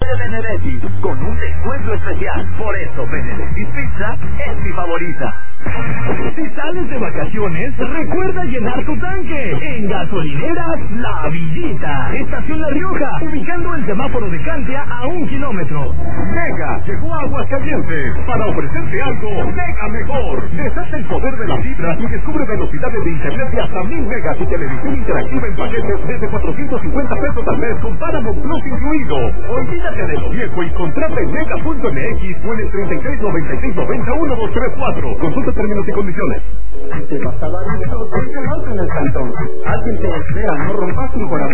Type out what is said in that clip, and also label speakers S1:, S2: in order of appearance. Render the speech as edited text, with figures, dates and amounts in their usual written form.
S1: de Benedetti, con un descuento especial. Por eso Benedetti Pizza es mi favorita.
S2: Si sales de vacaciones, recuerda llenar tu tanque en Gasolineras La Villita, Estación La Rioja, ubicando el semáforo de Cantia a 1 kilómetro.
S3: Mega llegó a Aguascalientes para ofrecerte algo mega mejor. Desata el poder de la fibra y descubre velocidades de internet de hasta 1000 megas y televisión interactiva en paquetes desde 450 pesos al mes con Paramount Plus incluido. Olvídate de lo viejo y contrata en mega.mx o en el 3396901234. Consulta términos y condiciones.
S4: Te vas a dar un beso en el cantón. Alguien te espera, no rompas un corazón.